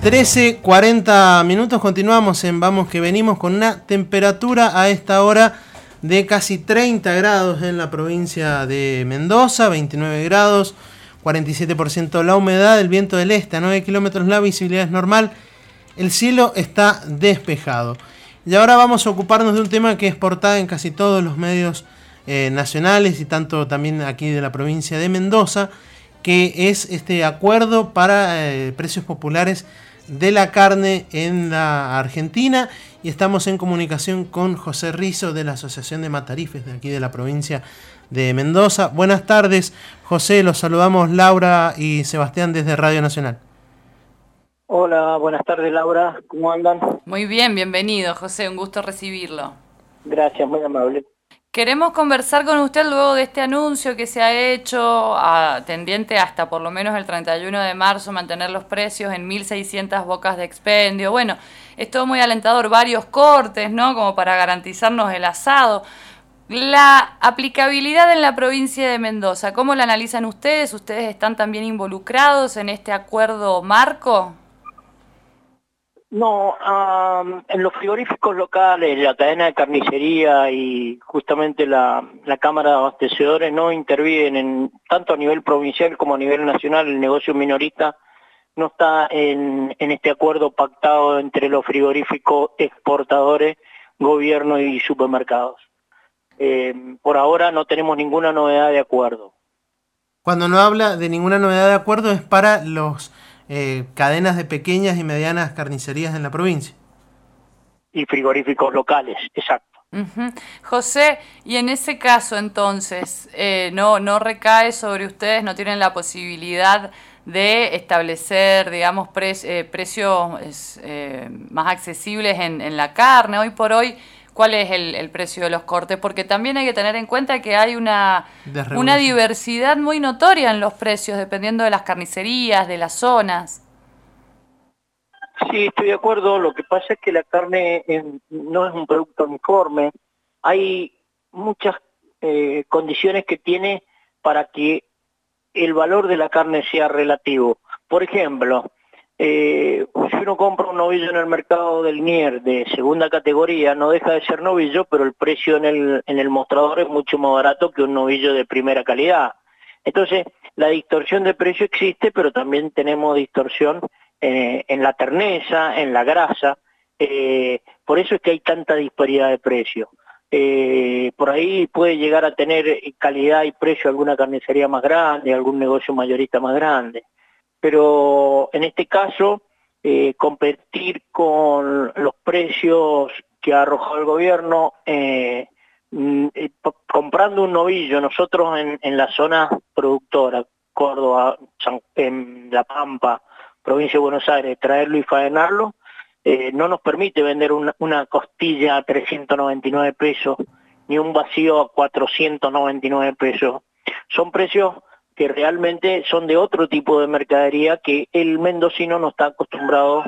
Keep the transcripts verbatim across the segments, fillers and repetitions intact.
trece cuarenta minutos, continuamos en Vamos que Venimos con una temperatura a esta hora de casi treinta grados en la provincia de Mendoza, veintinueve grados, cuarenta y siete por ciento la humedad, el viento del este a nueve kilómetros, la visibilidad es normal, el cielo está despejado. Y ahora vamos a ocuparnos de un tema que es portada en casi todos los medios eh, nacionales y tanto también aquí de la provincia de Mendoza, que es este acuerdo para eh, precios populares de la carne en la Argentina, y estamos en comunicación con José Rizo de la Asociación de Matarifes de aquí de la provincia de Mendoza. Buenas tardes, José, los saludamos Laura y Sebastián desde Radio Nacional. Hola, buenas tardes Laura, ¿cómo andan? Muy bien, bienvenido José, un gusto recibirlo. Gracias, muy amable. Queremos conversar con usted luego de este anuncio que se ha hecho, a, tendiente hasta por lo menos el treinta y uno de marzo, mantener los precios en mil seiscientas bocas de expendio. Bueno, es todo muy alentador, varios cortes, ¿no? Como para garantizarnos el asado. La aplicabilidad en la provincia de Mendoza, ¿cómo la analizan ustedes? ¿Ustedes están también involucrados en este acuerdo marco? No, um, en los frigoríficos locales, la cadena de carnicería y justamente la, la Cámara de Abastecedores no intervienen, tanto a nivel provincial como a nivel nacional. El negocio minorista no está en, en este acuerdo pactado entre los frigoríficos exportadores, gobierno y supermercados. Eh, por ahora no tenemos ninguna novedad de acuerdo. Cuando no habla de ninguna novedad de acuerdo es para los eh, cadenas de pequeñas y medianas carnicerías en la provincia. Y frigoríficos locales, exacto. Uh-huh. José, y en ese caso entonces, eh, no, no recae sobre ustedes, no tienen la posibilidad de establecer, digamos, pre eh, precios eh, más accesibles en, en la carne. Hoy por hoy, ¿cuál es el, el precio de los cortes? Porque también hay que tener en cuenta que hay una, una diversidad muy notoria en los precios, dependiendo de las carnicerías, de las zonas. Sí, estoy de acuerdo. Lo que pasa es que la carne eh, no es un producto uniforme. Hay muchas eh, condiciones que tiene para que el valor de la carne sea relativo. Por ejemplo, eh, si uno compra un novillo en el mercado del Nier de segunda categoría, no deja de ser novillo, pero el precio en el, en el mostrador es mucho más barato que un novillo de primera calidad. Entonces, la distorsión de precio existe, pero también tenemos distorsión eh, en la terneza, en la grasa. Eh, por eso es que hay tanta disparidad de precio. Eh, por ahí puede llegar a tener calidad y precio alguna carnicería más grande, algún negocio mayorista más grande. Pero en este caso, eh, competir con los precios que ha arrojado el gobierno, eh, eh, comprando un novillo, nosotros en, en la zona productora, Córdoba, San, en La Pampa, provincia de Buenos Aires, traerlo y faenarlo, Eh, no nos permite vender una, una costilla a trescientos noventa y nueve pesos, ni un vacío a cuatrocientos noventa y nueve pesos. Son precios que realmente son de otro tipo de mercadería que el mendocino no está acostumbrado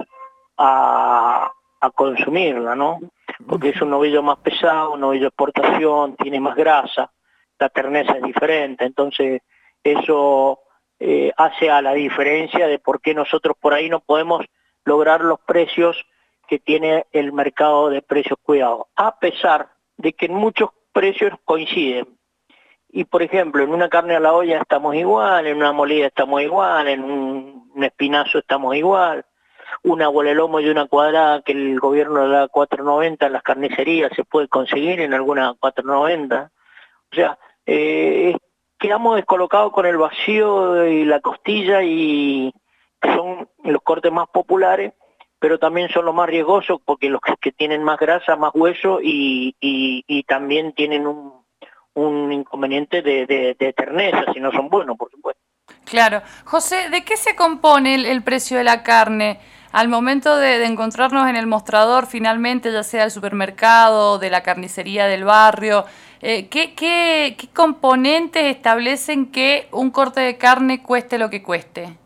a, a consumirla, ¿no? Porque es un novillo más pesado, un novillo de exportación, tiene más grasa, la terneza es diferente, entonces eso eh, hace a la diferencia de por qué nosotros por ahí no podemos lograr los precios que tiene el mercado de precios cuidados, a pesar de que en muchos precios coinciden. Y por ejemplo, en una carne a la olla estamos igual, en una molida estamos igual, en un, un espinazo estamos igual, una bolelomo y una cuadrada que el gobierno le da cuatro noventa en las carnicerías se puede conseguir en alguna cuatro noventa. O sea, eh, quedamos descolocados con el vacío y la costilla, y son los cortes más populares, pero también son los más riesgosos porque los que tienen más grasa, más hueso y, y, y también tienen un, un inconveniente de, de, de terneza, si no son buenos, por supuesto. Claro. José, ¿de qué se compone el, el precio de la carne? Al momento de, de encontrarnos en el mostrador, finalmente, ya sea del supermercado, de la carnicería del barrio, eh, ¿qué, qué, ¿qué componentes establecen que un corte de carne cueste lo que cueste?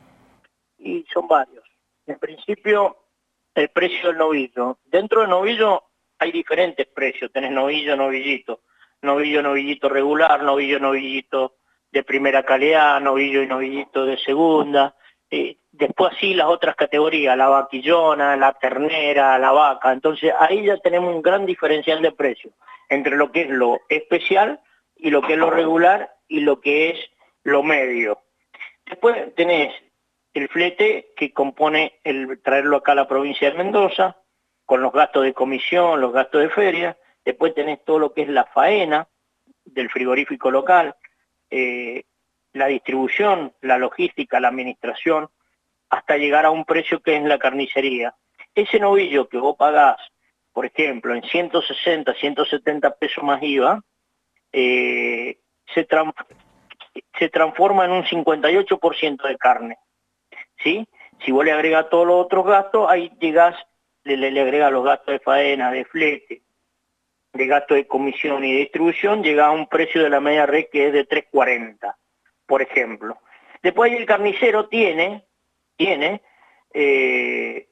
Y son varios. En principio, el precio del novillo. Dentro del novillo hay diferentes precios. Tenés novillo, novillito. Novillo, novillito regular, novillo, novillito de primera calidad, novillo y novillito de segunda. Eh, después sí las otras categorías, la vaquillona, la ternera, la vaca. Entonces ahí ya tenemos un gran diferencial de precio entre lo que es lo especial y lo que es lo regular y lo que es lo medio. Después tenés el flete que compone el traerlo acá a la provincia de Mendoza, con los gastos de comisión, los gastos de feria. Después tenés todo lo que es la faena del frigorífico local, eh, la distribución, la logística, la administración, hasta llegar a un precio que es la carnicería. Ese novillo que vos pagás, por ejemplo, en ciento sesenta, ciento setenta pesos más I V A, eh, se, tra se transforma en un cincuenta y ocho por ciento de carne, ¿sí? Si vos le agregás todos los otros gastos, ahí llegás, le, le, le agregás los gastos de faena, de flete, de gasto de comisión y de distribución, llega a un precio de la media red que es de tres cuarenta, por ejemplo. Después el carnicero tiene, tiene eh,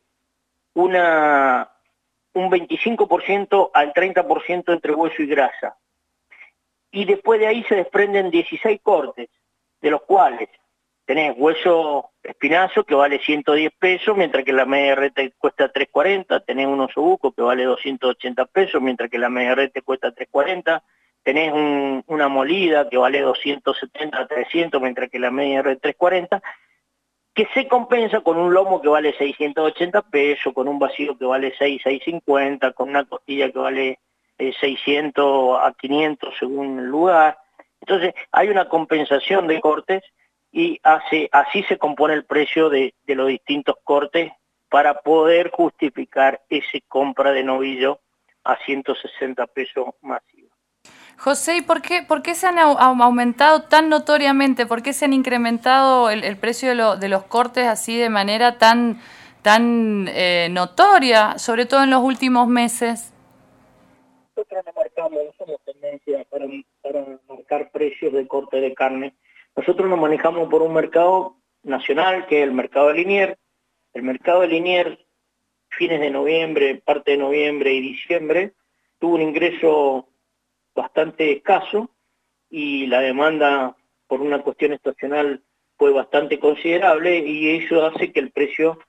una, un veinticinco por ciento al treinta por ciento entre hueso y grasa. Y después de ahí se desprenden dieciséis cortes, de los cuales tenés hueso espinazo que vale ciento diez pesos, mientras que la media red te cuesta tres cuarenta, tenés un osobuco que vale doscientos ochenta pesos, mientras que la media red te cuesta tres cuarenta, tenés un, una molida que vale doscientos setenta a trescientos, mientras que la media red tres cuarenta, que se compensa con un lomo que vale seiscientos ochenta pesos, con un vacío que vale seis, seis cincuenta, con una costilla que vale eh, seiscientos a quinientos según el lugar. Entonces hay una compensación de cortes y hace, así se compone el precio de, de los distintos cortes para poder justificar esa compra de novillo a ciento sesenta pesos masiva. José, ¿y por qué, por qué se han aumentado tan notoriamente? ¿Por qué se han incrementado el, el precio de, lo, de los cortes así de manera tan, tan eh, notoria, sobre todo en los últimos meses? Nosotros no marcamos, no somos tendencia para, para marcar precios de corte de carne. Nosotros nos manejamos por un mercado nacional, que es el mercado de Liniers. El mercado de Liniers, fines de noviembre, parte de noviembre y diciembre, tuvo un ingreso bastante escaso y la demanda por una cuestión estacional fue bastante considerable y eso hace que el precio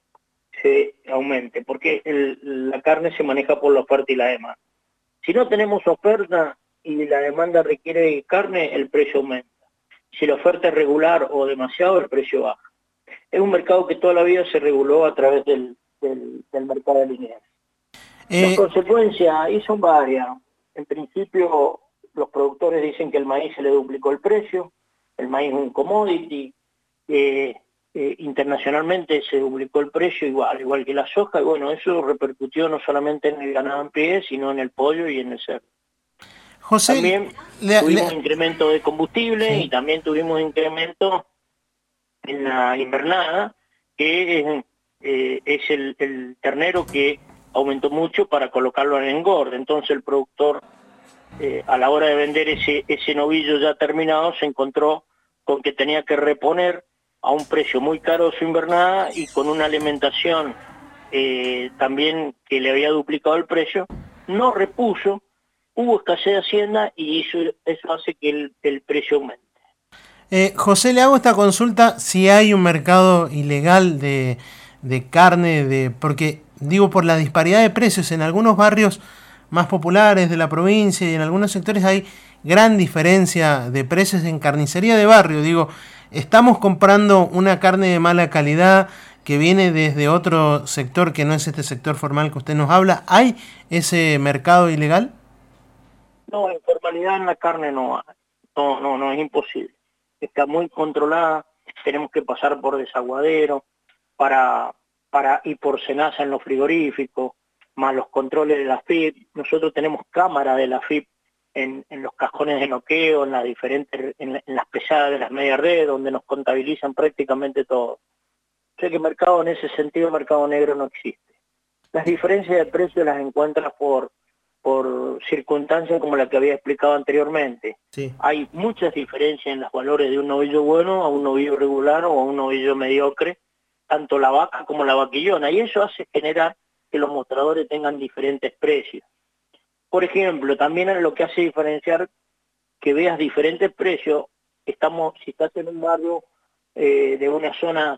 se aumente, porque el, la carne se maneja por la oferta y la demanda. Si no tenemos oferta y la demanda requiere carne, el precio aumenta. Si la oferta es regular o demasiado, el precio baja. Es un mercado que toda la vida se reguló a través del, del, del mercado de Liniers. Eh... Las consecuencias ahí son varias. En principio, los productores dicen que el maíz se le duplicó el precio, el maíz es un commodity, eh, eh, internacionalmente se duplicó el precio igual, igual que la soja, y bueno, eso repercutió no solamente en el ganado en pie, sino en el pollo y en el cerdo. José, también le, tuvimos le... incremento de combustible, sí, y también tuvimos incremento en la invernada, que es, eh, es el, el ternero que aumentó mucho para colocarlo en engorde. Entonces el productor, eh, a la hora de vender ese, ese novillo ya terminado, se encontró con que tenía que reponer a un precio muy caro su invernada y con una alimentación eh, también que le había duplicado el precio, no repuso, hubo escasez de hacienda y eso, eso hace que el, el precio aumente. Eh, José, le hago esta consulta si hay un mercado ilegal de, de carne, de porque digo por la disparidad de precios en algunos barrios más populares de la provincia y en algunos sectores hay gran diferencia de precios en carnicería de barrio. Digo, estamos comprando una carne de mala calidad que viene desde otro sector que no es este sector formal que usted nos habla. ¿Hay ese mercado ilegal? No, informalidad en la carne no hay. No, no, no, es imposible. Está muy controlada, tenemos que pasar por desaguadero para, para y por cenaza en los frigoríficos, más los controles de la F I P. Nosotros tenemos cámara de la F I P en, en los cajones de noqueo, en las diferentes, en, en las pesadas de las media red, donde nos contabilizan prácticamente todo. O sea que mercado en ese sentido, mercado negro no existe. Las diferencias de precio las encuentras por por circunstancias como la que había explicado anteriormente. Sí. Hay muchas diferencias en los valores de un novillo bueno a un novillo regular o a un novillo mediocre, tanto la vaca como la vaquillona, y eso hace generar que los mostradores tengan diferentes precios. Por ejemplo, también lo que hace diferenciar que veas diferentes precios, estamos, si estás en un barrio eh, de una zona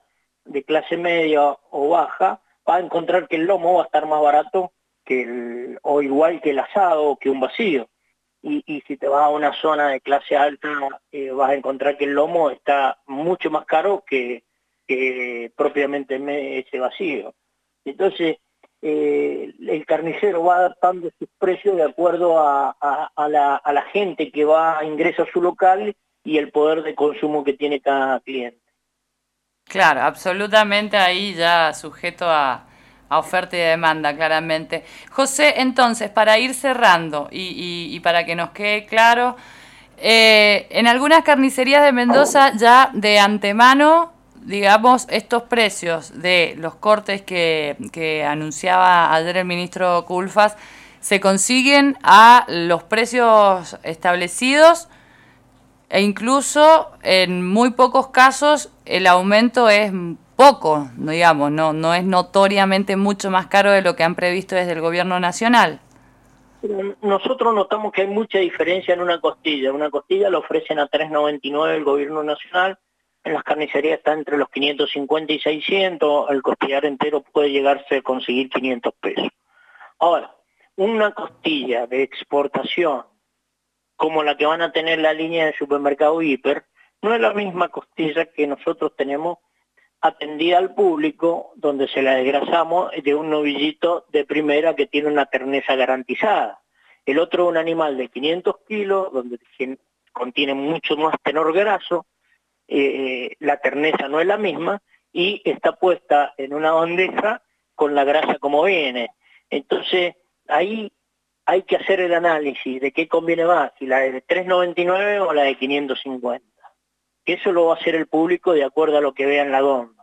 de clase media o baja, va a encontrar que el lomo va a estar más barato que el, o igual que el asado o que un vacío. Y, y si te vas a una zona de clase alta, eh, vas a encontrar que el lomo está mucho más caro que, que propiamente ese vacío. Entonces, eh, el carnicero va adaptando sus precios de acuerdo a, a, a, la, a la gente que va a ingreso a su local y el poder de consumo que tiene cada cliente. Claro, absolutamente ahí ya sujeto a, a oferta y demanda, claramente. José, entonces, para ir cerrando y, y, y para que nos quede claro, eh, en algunas carnicerías de Mendoza ya de antemano, digamos, estos precios de los cortes que, que anunciaba ayer el ministro Culfas se consiguen a los precios establecidos. E incluso en muy pocos casos el aumento es poco, digamos, no, no es notoriamente mucho más caro de lo que han previsto desde el gobierno nacional. Nosotros notamos que hay mucha diferencia en una costilla. Una costilla la ofrecen a tres noventa y nueve el gobierno nacional, en las carnicerías está entre los quinientos cincuenta y seiscientos, el costillar entero puede llegarse a conseguir quinientos pesos. Ahora, una costilla de exportación como la que van a tener la línea de supermercado Hiper, no es la misma costilla que nosotros tenemos atendida al público, donde se la desgrasamos de un novillito de primera que tiene una terneza garantizada. El otro es un animal de quinientos kilos, donde contiene mucho más tenor graso, eh, la terneza no es la misma, y está puesta en una bandeja con la grasa como viene. Entonces, ahí hay que hacer el análisis de qué conviene más, si la de tres noventa y nueve o la de quinientos cincuenta. Eso lo va a hacer el público de acuerdo a lo que vea en la góndola.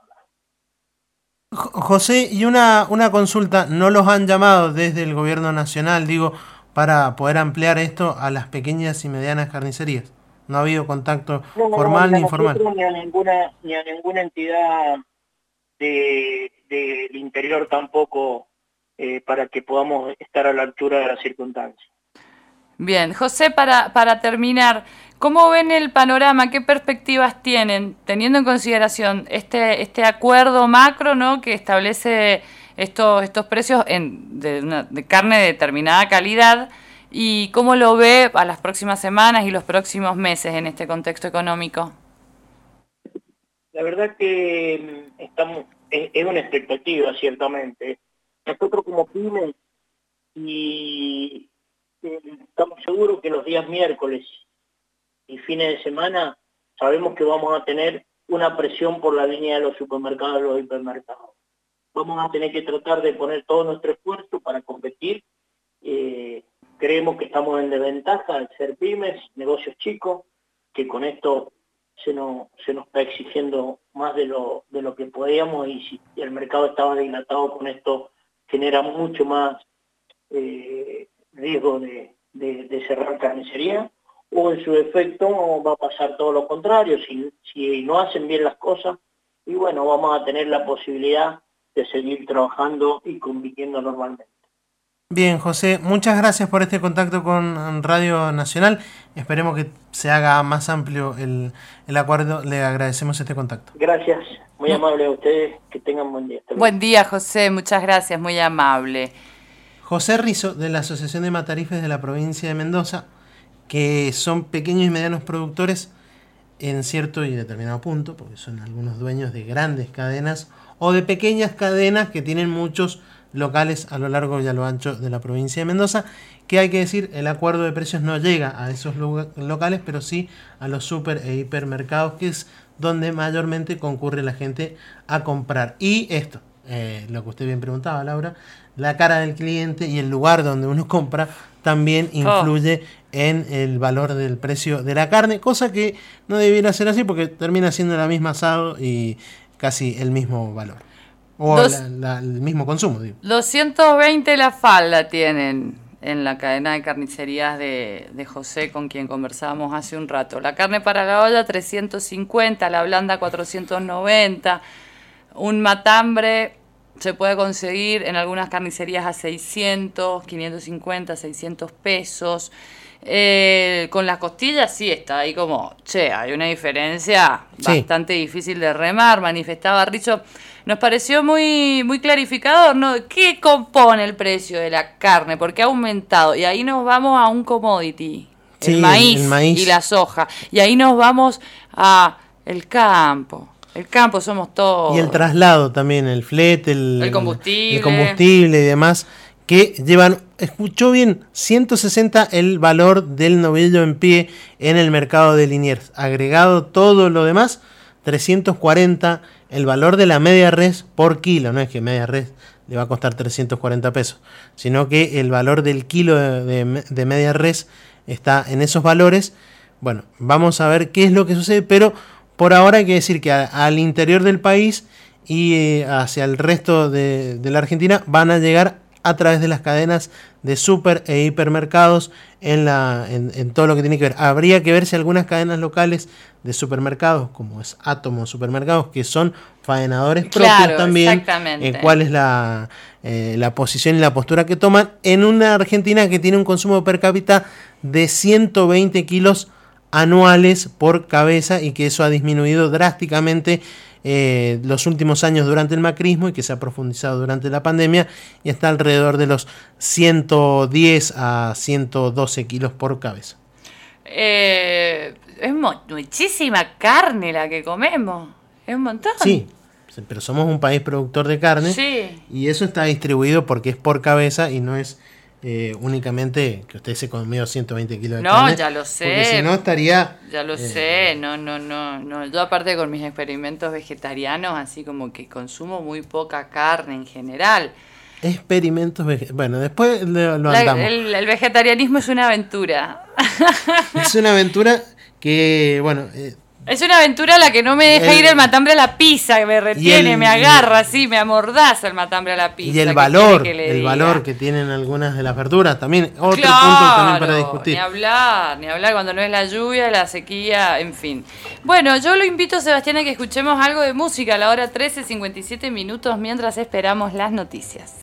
José, y una, una consulta, ¿no los han llamado desde el gobierno nacional, digo, para poder ampliar esto a las pequeñas y medianas carnicerías? ¿No ha habido contacto no, formal no, ni informal? Ni a ninguna, ni a ninguna entidad de, del interior tampoco, eh, para que podamos estar a la altura de las circunstancias. Bien, José, para, para terminar, ¿cómo ven el panorama? ¿Qué perspectivas tienen, teniendo en consideración este este acuerdo macro, ¿no?, que establece estos estos precios en, de, una, de carne de determinada calidad? ¿Y cómo lo ve a las próximas semanas y los próximos meses en este contexto económico? La verdad que estamos es, es una expectativa, ciertamente. Nosotros como pymes y estamos seguros que los días miércoles y fines de semana sabemos que vamos a tener una presión por la línea de los supermercados y los hipermercados. Vamos a tener que tratar de poner todo nuestro esfuerzo para competir. Eh, creemos que estamos en desventaja al ser pymes, negocios chicos, que con esto se nos, se nos está exigiendo más de lo, de lo que podíamos, y si el mercado estaba dilatado, con esto genera mucho más eh, riesgo de, de, de cerrar carnicería, o en su efecto va a pasar todo lo contrario, si, si no hacen bien las cosas, y bueno, vamos a tener la posibilidad de seguir trabajando y compitiendo normalmente. Bien, José, muchas gracias por este contacto con Radio Nacional. Esperemos que se haga más amplio el, el acuerdo. Le agradecemos este contacto. Gracias, muy amable a ustedes, que tengan buen día. Buen día, José, muchas gracias, muy amable. José Rizo, de la Asociación de Matarifes de la provincia de Mendoza, que son pequeños y medianos productores en cierto y determinado punto, porque son algunos dueños de grandes cadenas o de pequeñas cadenas que tienen muchos locales a lo largo y a lo ancho de la provincia de Mendoza, que hay que decir, el acuerdo de precios no llega a esos locales, pero sí a los super e hipermercados, que es donde mayormente concurre la gente a comprar. Y esto, eh, lo que usted bien preguntaba, Laura, la cara del cliente y el lugar donde uno compra también influye oh. en el valor del precio de la carne, cosa que no debiera ser así porque termina siendo la misma asado y casi el mismo valor. O Dos, la, la, el mismo consumo, digo. doscientos veinte la falda tienen en la cadena de carnicerías de, de José, con quien conversábamos hace un rato. La carne para la olla, trescientos cincuenta, la blanda, cuatrocientos noventa. Un matambre se puede conseguir en algunas carnicerías a seiscientos, quinientos cincuenta, seiscientos pesos. Eh, con las costillas sí está ahí como, che, hay una diferencia Sí. bastante difícil de remar, manifestaba Richo. Nos pareció muy, muy clarificador, ¿no? ¿Qué compone el precio de la carne? Porque ha aumentado. Y ahí nos vamos a un commodity, Sí, el maíz, el- el maíz. y la soja. Y ahí nos vamos a el campo. El campo somos todos. Y el traslado también, el flete, el, El combustible. el combustible y demás, que llevan, escuchó bien, ciento sesenta el valor del novillo en pie en el mercado de Liniers. Agregado todo lo demás, trescientos cuarenta el valor de la media res por kilo. No es que media res le va a costar trescientos cuarenta pesos, sino que el valor del kilo de, de, de media res está en esos valores. Bueno, vamos a ver qué es lo que sucede, pero por ahora hay que decir que a, al interior del país y eh, hacia el resto de, de la Argentina van a llegar a través de las cadenas de super e hipermercados en, la, en, en todo lo que tiene que ver. Habría que ver si algunas cadenas locales de supermercados, como es Átomo Supermercados, que son faenadores propios Claro, también, exactamente. eh, cuál es la, eh, la posición y la postura que toman en una Argentina que tiene un consumo per cápita de ciento veinte kilos anuales por cabeza y que eso ha disminuido drásticamente eh, los últimos años durante el macrismo y que se ha profundizado durante la pandemia y está alrededor de los ciento diez a ciento doce kilos por cabeza. Eh, es mo- muchísima carne la que comemos. Es un montón. Sí, pero somos un país productor de carne Sí. y eso está distribuido porque es por cabeza y no es eh, únicamente que usted se comió ciento veinte kilos de No, carne. ya lo sé. Porque si no estaría... Ya lo eh, sé, no, no, no, no. Yo aparte con mis experimentos vegetarianos, así como que consumo muy poca carne en general. Experimentos vege- bueno, después lo, lo La- andamos. el, el vegetarianismo es una aventura. Es una aventura que, bueno, eh, Es una aventura a la que no me deja El- ir el matambre a la pizza, que me retiene, el- me agarra así, me amordaza el matambre a la pizza. y el ¿qué valor, quiere que le el diga? valor que tienen algunas de las verduras, también otro Claro, punto también para discutir. Ni hablar, ni hablar cuando no es la lluvia, la sequía, en fin. Bueno, yo lo invito, Sebastián, a que escuchemos algo de música a la hora trece, cincuenta y siete minutos mientras esperamos las noticias.